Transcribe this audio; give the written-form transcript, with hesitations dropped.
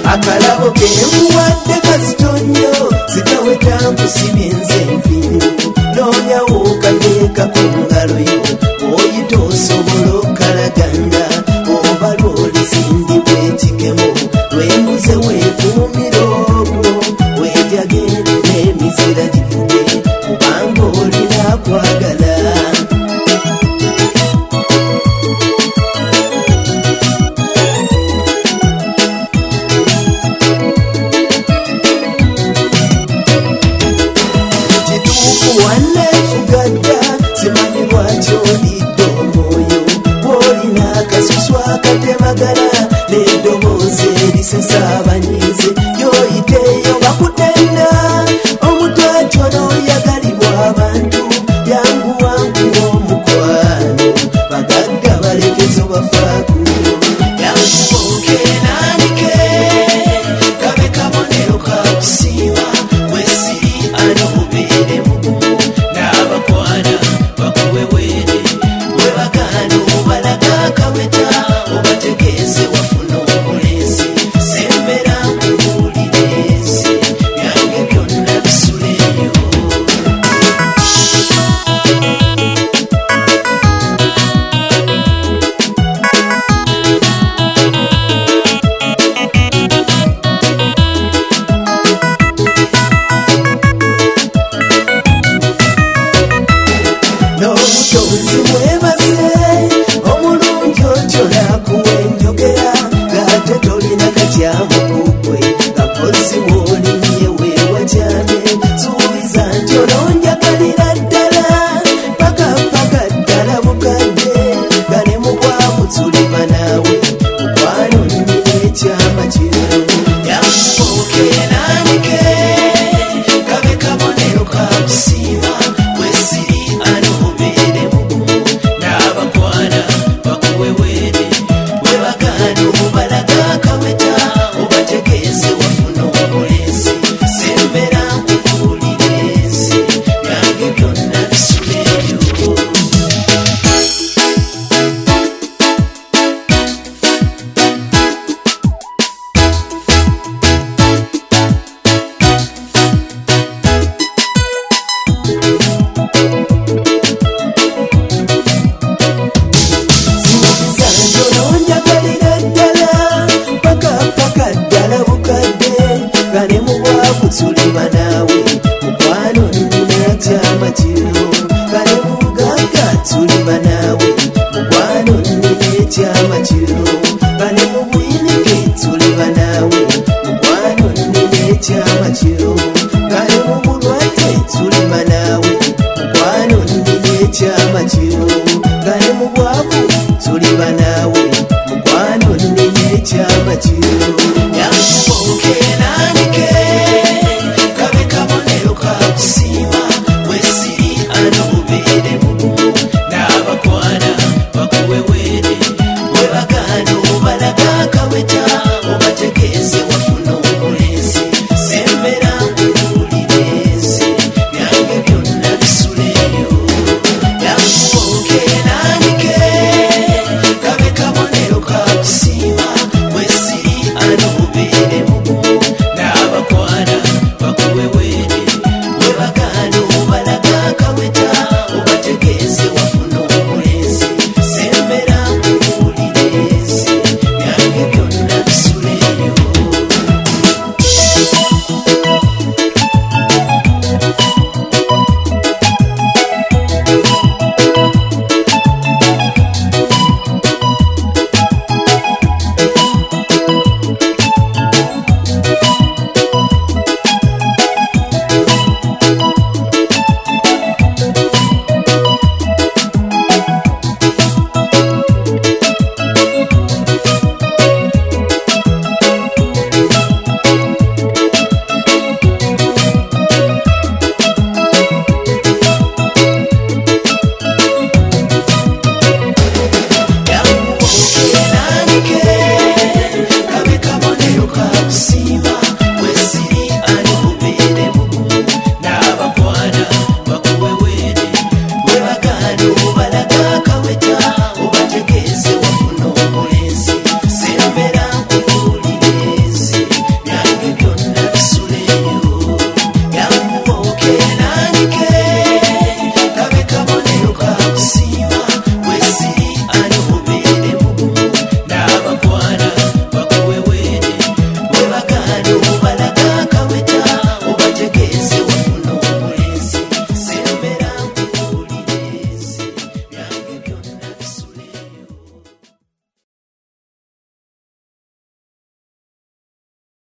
akalabo ke nkuwadde kazitonyo zikaweta nkusibye nze mpingu noonyawo kateeka ku ngalo yo oyita osobola okalaganda oba lwolizindibwa ekikemo lwembuze weekuumira ogwo wejagendera emizira givuge kubanga olina kwagala wannefugadda simanyi lwaki olidde omwoyo bw'olina akasuswa akatemagala n'eddoboozi erisesa abanyiize yoyiteeyo bakutenda omutwatono yagalibwa abantu yangu wangu omukwano bagagga balekezo bafaakuno yanguboke naanike kabe kabonero kakusiima wesiri anomubeere mugumu n'abakwana bakuwewere webagana obalaga akaweta obategeeze wafuna omulenzi sembera nkubuulirezi byange byonna bisuleyo n'obutonzi mwebaze omulungi otyo nakuwa enjogera ng'ate tolina katyamu kukwe kapozi bw'olinye weewakyame suubiza nti olonjagalira ddala paka ddala bukadde nga ne mu bwavu tuliba naawe mukwano nnina ekyama kino yanguboke naanike kabe kabonero kakusiima wesiri anomubeere mugumu n'abakwana bakuwewere webagana obalaga akaweta obategeeze wafuna omulenzi sembera nkubuulirezi byange byonna bisuleyo olonjagalira ddala paka ddala bukadde nga ne mu bwavu tuliba naawe mukwano nnina kyama kiro nga ne mu bugagga tuliba naawe mukwano nnina ekyama kiro nga ne mu buyinike tuliba naawe mukwano nnina ekyama kiro nga ne mu bulwadde tuliba naawe mukwano nnina ekyama kiro nga ne mu bwavu tuliba naawe mukwano nnina ekyama kiro